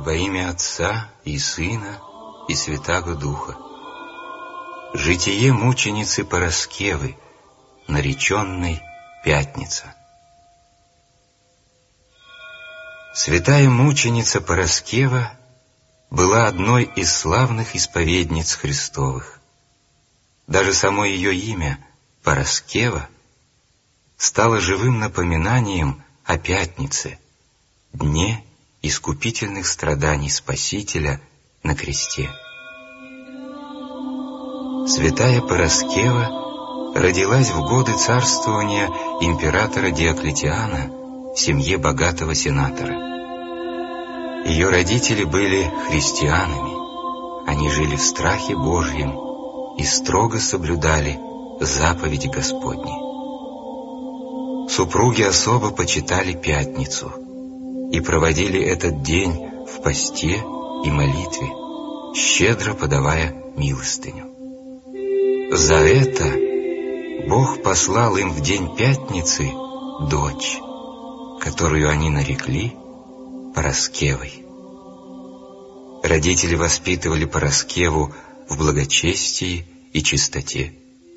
Во имя Отца и Сына и Святаго Духа. Житие мученицы Параскевы, нареченной Пятница. Святая мученица Параскева была одной из славных исповедниц Христовых. Даже само ее имя, Параскева, стало живым напоминанием о Пятнице, дне искупительных страданий Спасителя на кресте. Святая Параскева родилась в годы царствования императора Диоклетиана в семье богатого сенатора. Ее родители были христианами, они жили в страхе Божьем и строго соблюдали заповеди Господни. Супруги особо почитали Пятницу и проводили этот день в посте и молитве, щедро подавая милостыню. За это Бог послал им в день Пятницы дочь, которую они нарекли Параскевой. Родители воспитывали Параскеву в благочестии и чистоте.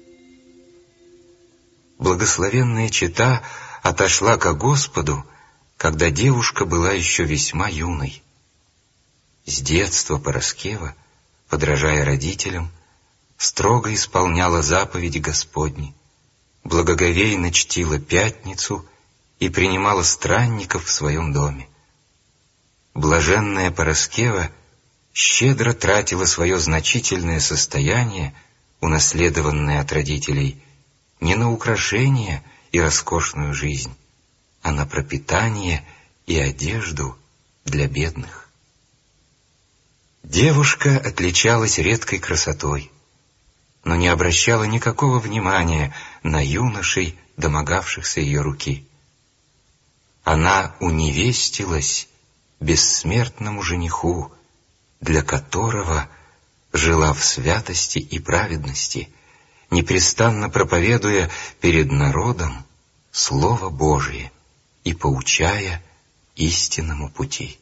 Благословенная чета отошла ко Господу, когда девушка была еще весьма юной. С детства Параскева, подражая родителям, строго исполняла заповеди Господни, благоговейно чтила Пятницу и принимала странников в своем доме. Блаженная Параскева щедро тратила свое значительное состояние, унаследованное от родителей, не на украшения и роскошную жизнь, а на пропитание и одежду для бедных. Девушка отличалась редкой красотой, но не обращала никакого внимания на юношей, домогавшихся ее руки. Она уневестилась бессмертному жениху, для которого жила в святости и праведности, непрестанно проповедуя перед народом Слово Божие и поучая истинному пути.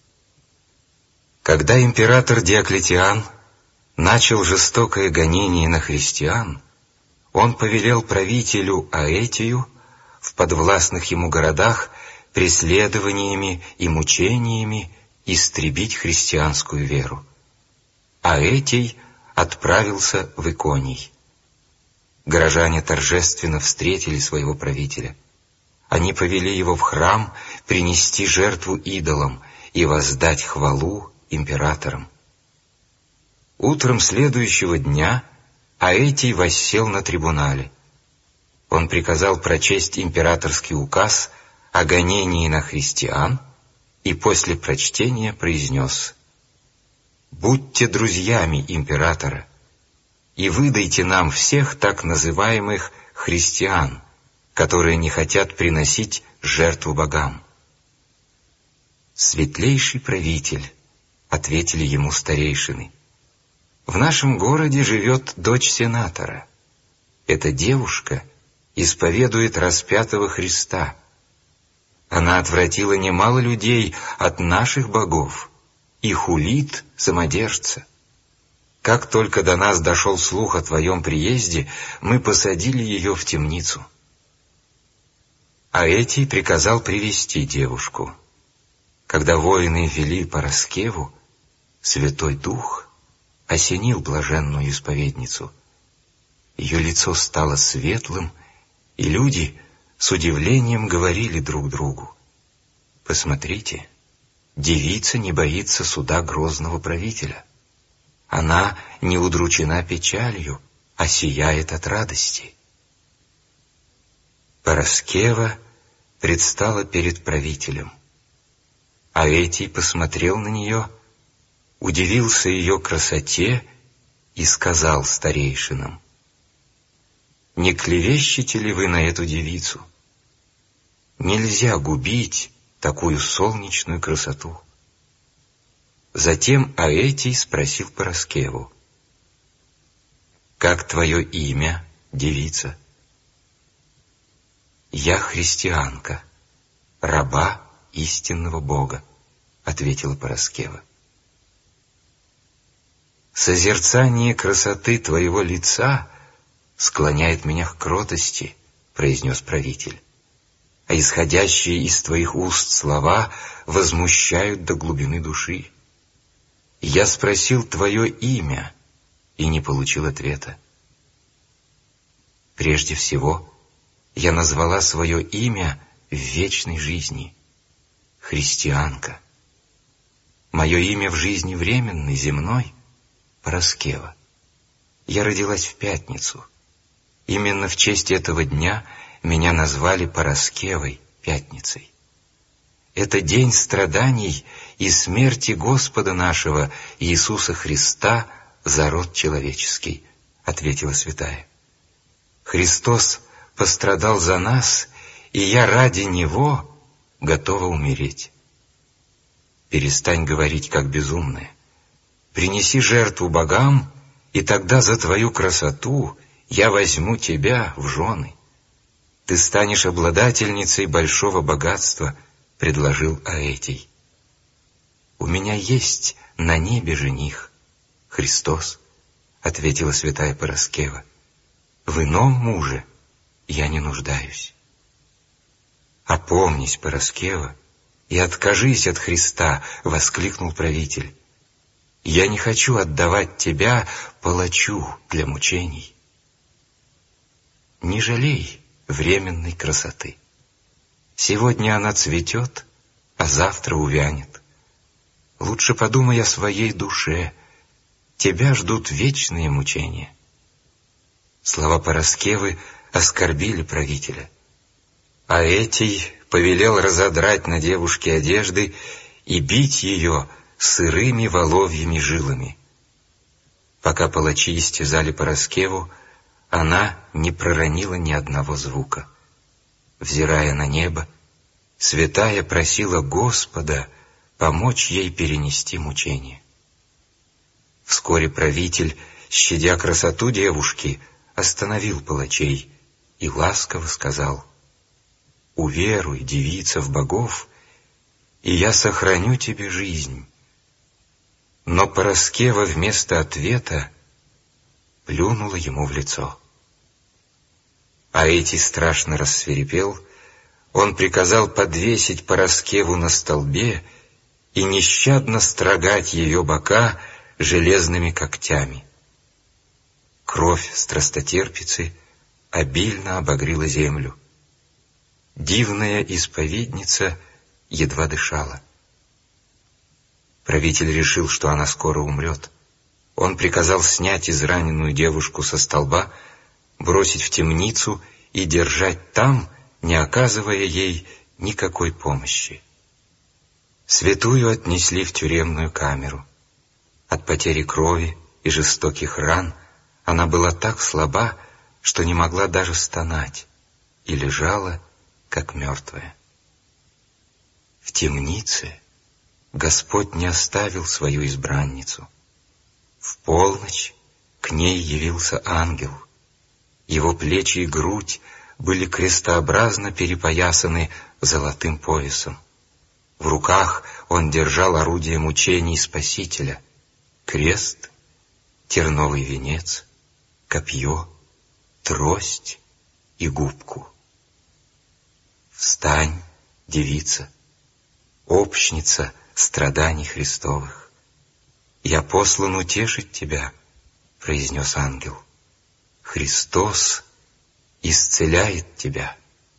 Когда император Диоклетиан начал жестокое гонение на христиан, он повелел правителю Аэтию в подвластных ему городах преследованиями и мучениями истребить христианскую веру. Аэтий отправился в Иконий. Горожане торжественно встретили своего правителя. Они повели его в храм принести жертву идолам и воздать хвалу императорам. Утром следующего дня Аэтий воссел на трибунале. Он приказал прочесть императорский указ о гонении на христиан и после прочтения произнес: «Будьте друзьями императора и выдайте нам всех так называемых христиан, которые не хотят приносить жертву богам». «Светлейший правитель», — ответили ему старейшины, — «в нашем городе живет дочь сенатора. Эта девушка исповедует распятого Христа. Она отвратила немало людей от наших богов и хулит самодержца. Как только до нас дошел слух о твоем приезде, мы посадили ее в темницу». Аэтий приказал привести девушку. Когда воины вели Параскеву, Святой Дух осенил блаженную исповедницу. Ее лицо стало светлым, и люди с удивлением говорили друг другу: «Посмотрите, девица не боится суда грозного правителя. Она не удручена печалью, а сияет от радости». Параскева предстала перед правителем. Аэтий посмотрел на нее, удивился ее красоте и сказал старейшинам: «Не клевещете ли вы на эту девицу? Нельзя губить такую солнечную красоту». Затем Аэтий спросил Параскеву: «Как твое имя, девица?» «Я христианка, раба истинного Бога», — ответила Параскева. «Созерцание красоты твоего лица склоняет меня к кротости», — произнес правитель, «а исходящие из твоих уст слова возмущают до глубины души. Я спросил твое имя и не получил ответа. Прежде всего, я назвала свое имя в вечной жизни — христианка. Мое имя в жизни временной, земной — Параскева. Я родилась в пятницу. Именно в честь этого дня меня назвали Параскевой, Пятницей. Это день страданий и смерти Господа нашего Иисуса Христа за род человеческий», — ответила святая. «Христос пострадал за нас, и я ради Него готова умереть. Перестань говорить, как безумная. Принеси жертву богам, и тогда за твою красоту я возьму тебя в жены. Ты станешь обладательницей большого богатства», — предложил Аэтий. «У меня есть на небе жених, Христос», — ответила святая Параскева. «В ином муже я не нуждаюсь». «Опомнись, Параскева, и откажись от Христа», — воскликнул правитель. «Я не хочу отдавать тебя палачу для мучений». Не жалей временной красоты. Сегодня она цветет, а завтра увянет. Лучше подумай о своей душе. Тебя ждут вечные мучения. Слова Параскевы оскорбили правителя. Аэтий повелел разодрать на девушке одежды и бить ее сырыми воловьими жилами. Пока палачи истязали Параскеву, она не проронила ни одного звука. Взирая на небо, святая просила Господа помочь ей перенести мучение. Вскоре правитель, щадя красоту девушки, остановил палачей и ласково сказал: «Уверуй, девица, в богов, и я сохраню тебе жизнь». Но Параскева вместо ответа плюнула ему в лицо. Аэтий страшно рассвирепел. Он приказал подвесить Параскеву на столбе и нещадно строгать ее бока железными когтями. Кровь страстотерпицы обильно обогрела землю. Дивная исповедница едва дышала. Правитель решил, что она скоро умрет. Он приказал снять израненную девушку со столба, бросить в темницу и держать там, не оказывая ей никакой помощи. Святую отнесли в тюремную камеру. От потери крови и жестоких ран она была так слаба, что не могла даже стонать, и лежала, как мертвая. В темнице Господь не оставил свою избранницу. В полночь к ней явился ангел. Его плечи и грудь были крестообразно перепоясаны золотым поясом. В руках он держал орудие мучений Спасителя — крест, терновый венец, копье, трость и губку. «Встань, девица, общница страданий Христовых. Я послан утешить тебя», — произнес ангел. «Христос исцеляет тебя».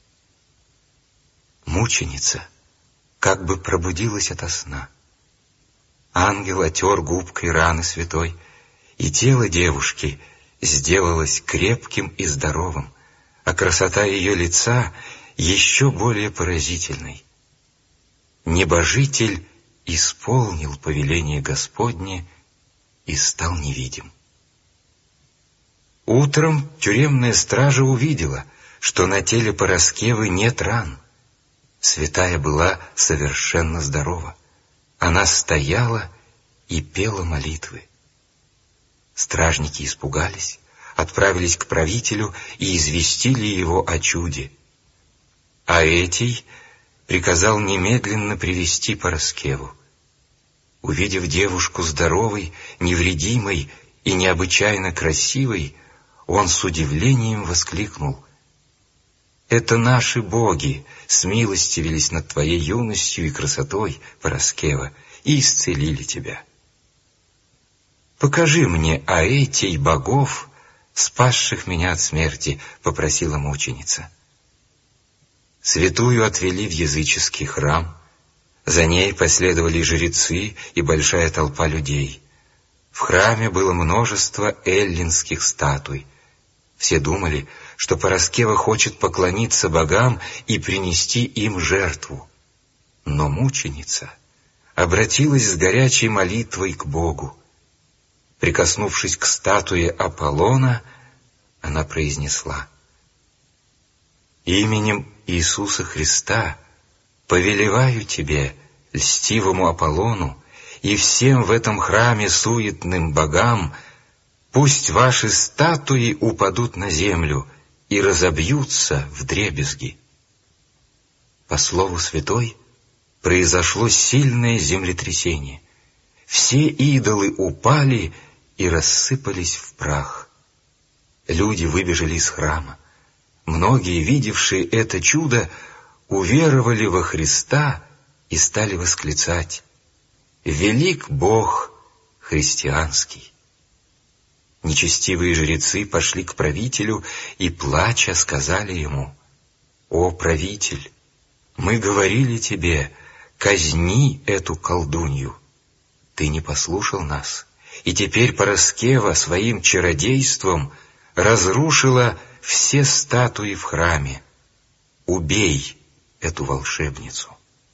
Мученица как бы пробудилась ото сна. Ангел отер губкой раны святой, и тело девушки сделалось крепким и здоровым, а красота ее лица еще более поразительной. Небожитель исполнил повеление Господне и стал невидим. Утром тюремная стража увидела, что на теле Параскевы нет ран. Святая была совершенно здорова. Она стояла и пела молитвы. Стражники испугались, отправились к правителю и известили его о чуде. Аэтий приказал немедленно привести Параскеву. Увидев девушку здоровой, невредимой и необычайно красивой, он с удивлением воскликнул: «Это наши боги смилостивились над твоей юностью и красотой, Параскева, и исцелили тебя. Покажи мне Аэтий богов, спасших меня от смерти», — попросила мученица. Святую отвели в языческий храм. За ней последовали жрецы и большая толпа людей. В храме было множество эллинских статуй. Все думали, что Параскева хочет поклониться богам и принести им жертву. Но мученица обратилась с горячей молитвой к Богу. Прикоснувшись к статуе Аполлона, она произнесла: «Именем Иисуса Христа повелеваю тебе, льстивому Аполлону, и всем в этом храме суетным богам, пусть ваши статуи упадут на землю и разобьются вдребезги». По слову святой произошло сильное землетрясение. Все идолы упали и рассыпались в прах. Люди выбежали из храма. Многие, видевшие это чудо, уверовали во Христа и стали восклицать: «Велик Бог христианский». Нечестивые жрецы пошли к правителю и, плача, сказали ему: «О, правитель, мы говорили тебе, казни эту колдунью. Ты не послушал нас, и теперь Параскева своим чародейством разрушила все статуи в храме. Убей эту волшебницу».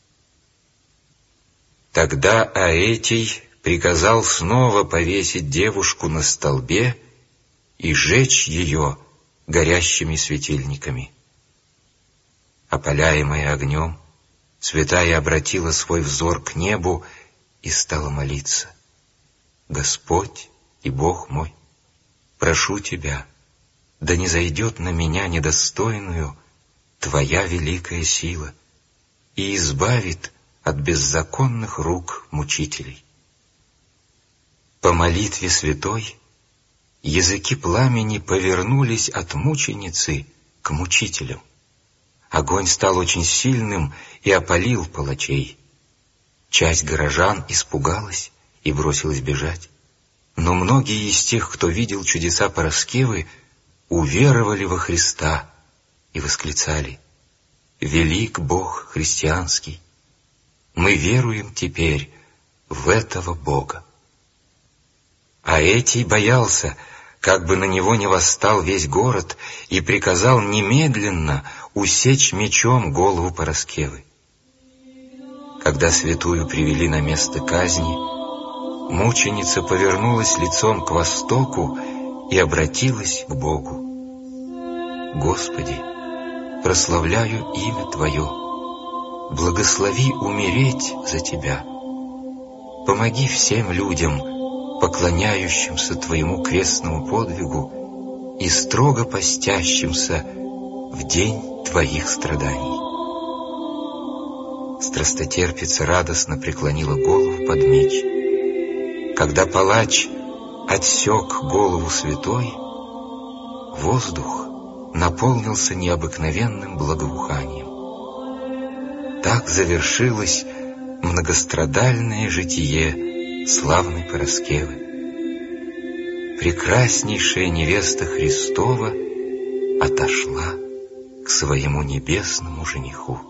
Тогда Аэтий приказал снова повесить девушку на столбе и сжечь ее горящими светильниками. Опаляемая огнем, святая обратила свой взор к небу и стала молиться: «Господь и Бог мой, прошу Тебя, да не зайдет на меня недостойную Твоя великая сила и избавит от беззаконных рук мучителей». По молитве святой языки пламени повернулись от мученицы к мучителям. Огонь стал очень сильным и опалил палачей. Часть горожан испугалась и бросилась бежать. Но многие из тех, кто видел чудеса Параскевы, уверовали во Христа и восклицали: «Велик Бог христианский! Мы веруем теперь в этого Бога». Аэтий боялся, как бы на него не восстал весь город, и приказал немедленно усечь мечом голову Параскевы. Когда святую привели на место казни, мученица повернулась лицом к востоку и обратилась к Богу: «Господи, прославляю имя Твое, благослови умереть за Тебя. Помоги всем людям, поклоняющимся Твоему крестному подвигу и строго постящимся в день Твоих страданий». Страстотерпица радостно преклонила голову под меч. Когда палач отсек голову святой, воздух наполнился необыкновенным благоуханием. Так завершилось многострадальное житие славной Параскевы. Прекраснейшая невеста Христова отошла к своему небесному жениху.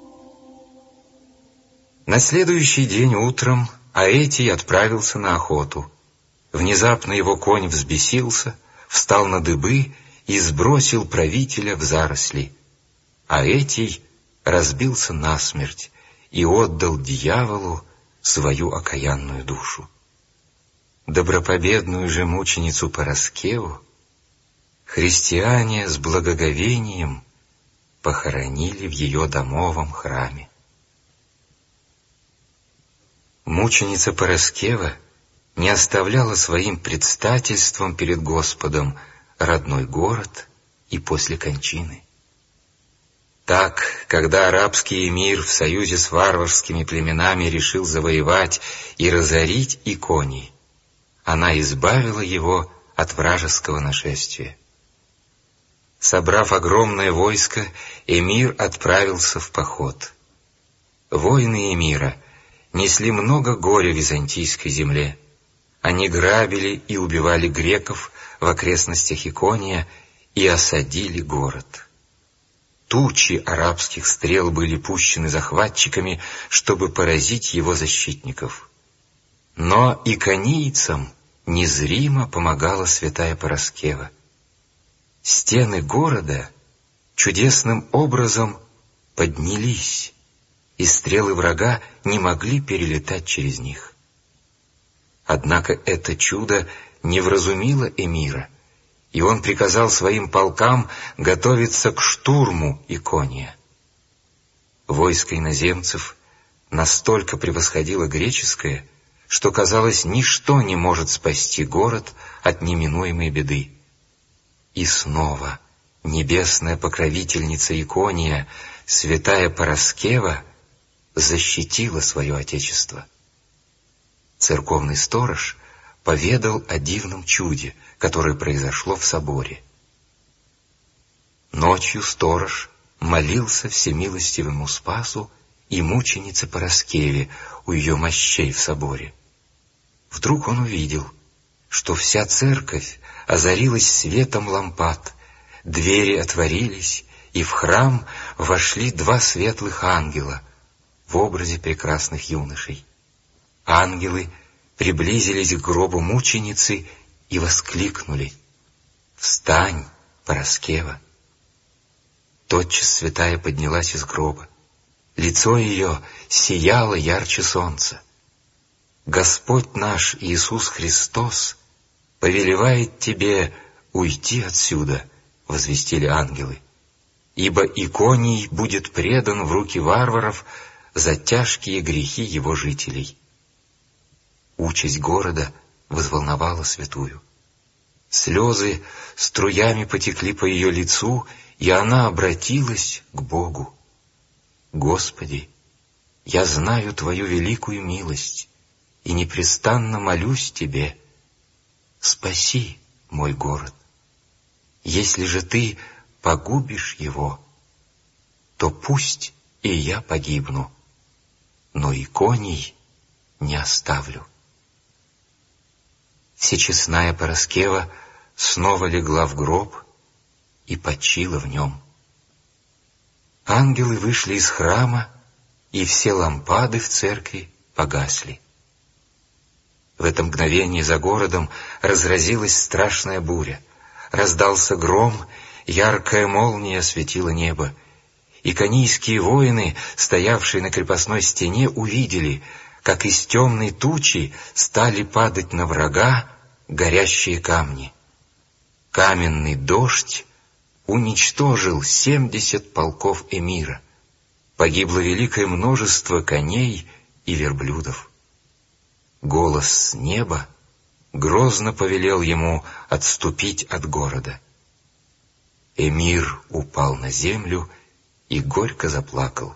На следующий день утром Аэтий отправился на охоту. Внезапно его конь взбесился, встал на дыбы и сбросил правителя в заросли. Аэтий разбился насмерть и отдал дьяволу свою окаянную душу. Добропобедную же мученицу Параскеву христиане с благоговением похоронили в ее домовом храме. Мученица Параскева не оставляла своим предстательством перед Господом родной город и после кончины. Так, когда арабский эмир в союзе с варварскими племенами решил завоевать и разорить Иконий, она избавила его от вражеского нашествия. Собрав огромное войско, эмир отправился в поход. Воины эмира несли много горя византийской земле. Они грабили и убивали греков в окрестностях Икония и осадили город. Тучи арабских стрел были пущены захватчиками, чтобы поразить его защитников. Но иконийцам незримо помогала святая Параскева. Стены города чудесным образом поднялись, и стрелы врага не могли перелетать через них. Однако это чудо не вразумило эмира, и он приказал своим полкам готовиться к штурму Икония. Войско иноземцев настолько превосходило греческое, что, казалось, ничто не может спасти город от неминуемой беды. И снова небесная покровительница Икония, святая Параскева, защитила свое отечество. Церковный сторож поведал о дивном чуде, которое произошло в соборе. Ночью сторож молился всемилостивому Спасу и мученице Параскеве у ее мощей в соборе. Вдруг он увидел, что вся церковь озарилась светом лампад, двери отворились, и в храм вошли два светлых ангела в образе прекрасных юношей. Ангелы приблизились к гробу мученицы и воскликнули: «Встань, Параскева!» Тотчас святая поднялась из гроба. Лицо ее сияло ярче солнца. «Господь наш Иисус Христос повелевает тебе уйти отсюда», — возвестили ангелы, «ибо Иконий будет предан в руки варваров за тяжкие грехи его жителей». Участь города взволновала святую. Слезы струями потекли по ее лицу, и она обратилась к Богу. «Господи, я знаю Твою великую милость и непрестанно молюсь Тебе. Спаси мой город. Если же Ты погубишь его, то пусть и я погибну, но Иконий не оставлю». Всечестная Параскева снова легла в гроб и почила в нем. Ангелы вышли из храма, и все лампады в церкви погасли. В это мгновение за городом разразилась страшная буря. Раздался гром, яркая молния осветила небо. Иконийские воины, стоявшие на крепостной стене, увидели, как из темной тучи стали падать на врага горящие камни. Каменный дождь уничтожил 70 полков эмира. Погибло великое множество коней и верблюдов. Голос с неба грозно повелел ему отступить от города. Эмир упал на землю и горько заплакал.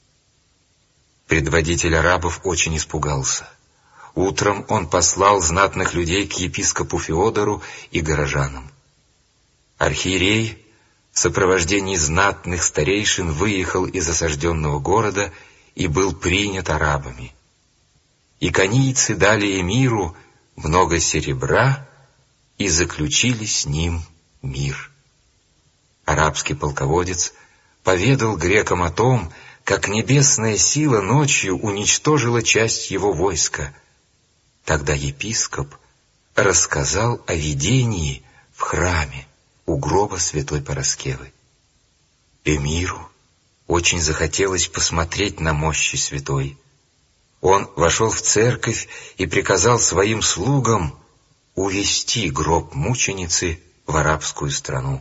Предводитель арабов очень испугался. Утром он послал знатных людей к епископу Феодору и горожанам. Архиерей в сопровождении знатных старейшин выехал из осажденного города и был принят арабами. Иконийцы дали эмиру много серебра и заключили с ним мир. Арабский полководец поведал грекам о том, как небесная сила ночью уничтожила часть его войска. Тогда епископ рассказал о видении в храме у гроба святой Параскевы. Эмиру очень захотелось посмотреть на мощи святой. Он вошел в церковь и приказал своим слугам увести гроб мученицы в арабскую страну.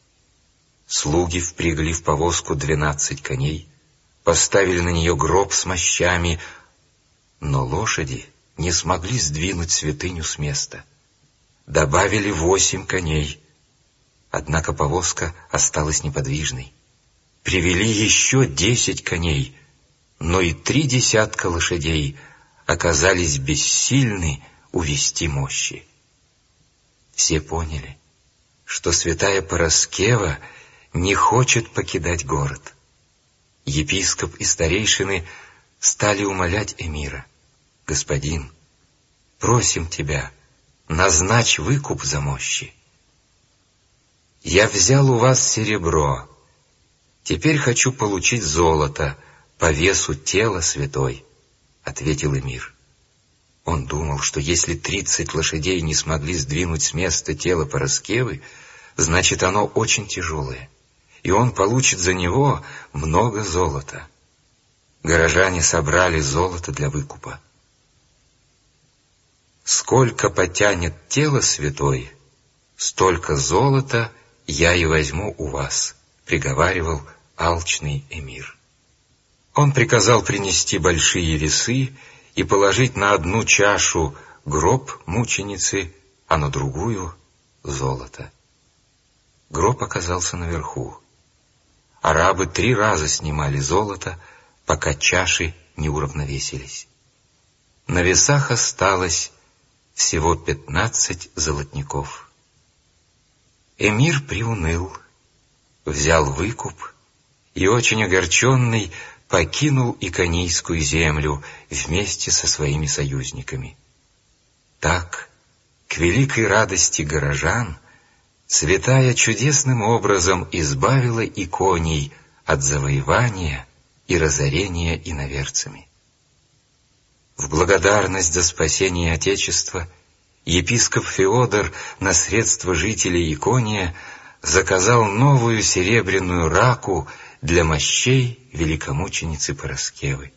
Слуги впрягли в повозку 12 коней, поставили на нее гроб с мощами, но лошади не смогли сдвинуть святыню с места. Добавили 8 коней, однако повозка осталась неподвижной. привели еще 10 коней, но и 3 десятка лошадей оказались бессильны увести мощи. Все поняли, что святая Параскева не хочет покидать город. Епископ и старейшины стали умолять эмира: «Господин, просим тебя, назначь выкуп за мощи. Я взял у вас серебро, теперь хочу получить золото по весу тела святой», — ответил эмир. Он думал, что если 30 лошадей не смогли сдвинуть с места тело Параскевы, значит, оно очень тяжелое, и он получит за него много золота. Горожане собрали золото для выкупа. «Сколько потянет тело святой, столько золота я и возьму у вас», — приговаривал алчный эмир. Он приказал принести большие весы и положить на одну чашу гроб мученицы, а на другую — золото. Гроб оказался наверху. Арабы 3 раза снимали золото, пока чаши не уравновесились. На весах осталось всего 15 золотников. Эмир приуныл, взял выкуп и, очень огорченный, покинул Иконийскую землю вместе со своими союзниками. Так, к великой радости горожан, святая чудесным образом избавила Иконий от завоевания и разорения иноверцами. В благодарность за спасение Отечества епископ Феодор на средства жителей Икония заказал новую серебряную раку для мощей великомученицы Параскевы.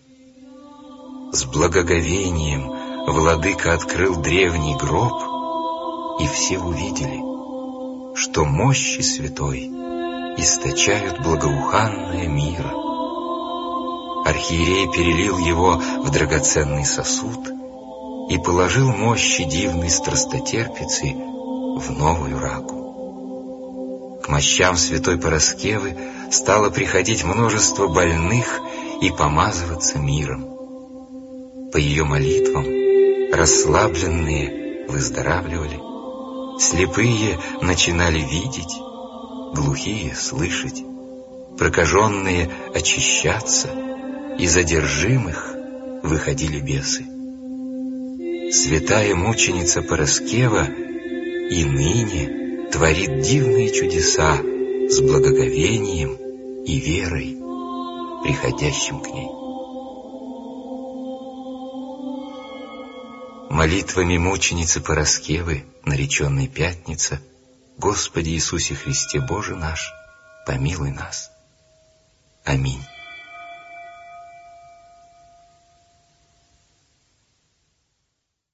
С благоговением владыка открыл древний гроб, и все увидели, что мощи святой источают благоуханное миро. Архиерей перелил его в драгоценный сосуд и положил мощи дивной страстотерпицы в новую раку. К мощам святой Параскевы стало приходить множество больных и помазываться миром. По ее молитвам расслабленные выздоравливали, слепые начинали видеть, глухие слышать, прокаженные очищаться, из одержимых выходили бесы. Святая мученица Параскева и ныне творит дивные чудеса с благоговением и верой, приходящим к ней. Молитвами мученицы Параскевы, нареченной Пятница, Господи Иисусе Христе Боже наш, помилуй нас. Аминь.